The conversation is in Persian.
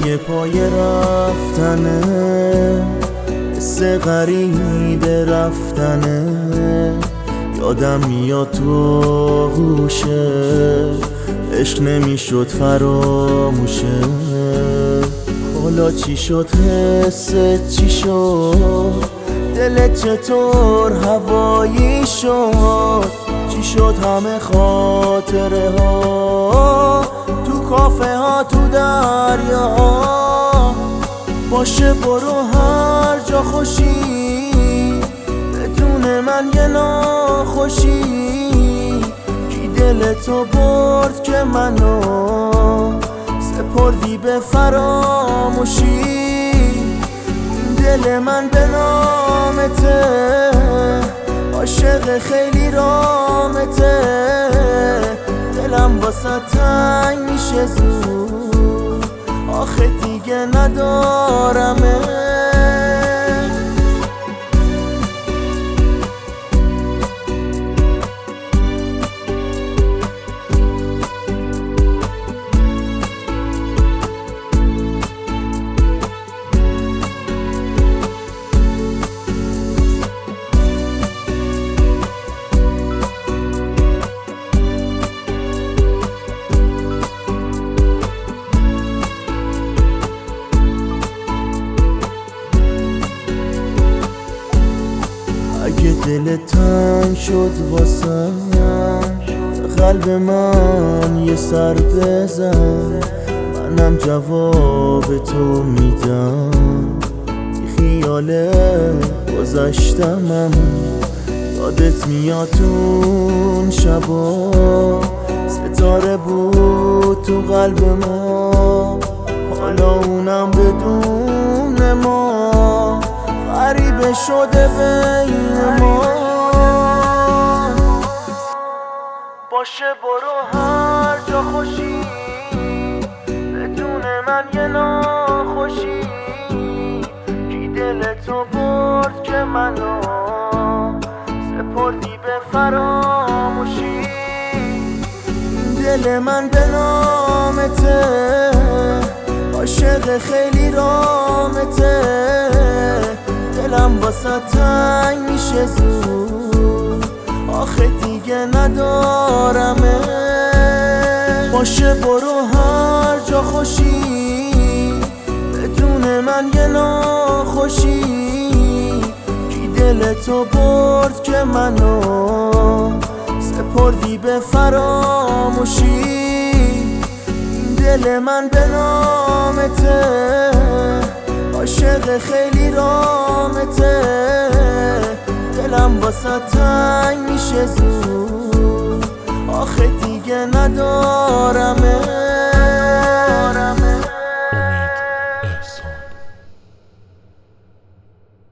صدای پای رفتنه، حس غریب رفتنه. یادم میاد تو گوشه عشق نمیشد فراموشه. حالا چی شد حست چی شد، دلت چطور هوایی شد؟ چی شد همه خاطره ها تو کافه ها تو دریا ها؟ باشه برو هر جا خوشی، بدون من یه ناخوشی. کی دلتو برد که منو سپردی به فراموشی؟ دل من به نامته، عاشق خیلی رامته. دلم واسه تنگ میشه زود، آخه دیگه ندارمه. اگه دل تنگ شد واسم، قلب من یه سر بزن. منم جواب تو میدم، بی خیال گذشتمم. یادت میاد اون شبا، ستاره بود تو قلب ما. حالا اونم بدون ما، غریبه شده بین ما. باشه برو هر جا خوشی، بدون من یه ناخوشی. کی دلتو برد که منو سپردی به فراموشی؟ دل من به نامته، عاشق خیلی رامته. دلم واسه تنگ میشه زود، آخه دیگه ندارمه. باشه برو هر جا خوشی، بدون من یه ناخوشی. کی دلتو برد که منو سپردی به فراموشی؟ دل من به نامته، عاشق خیلی رامته. دلم واسه تنگ میشه زود، آخه دیگه ندارمه.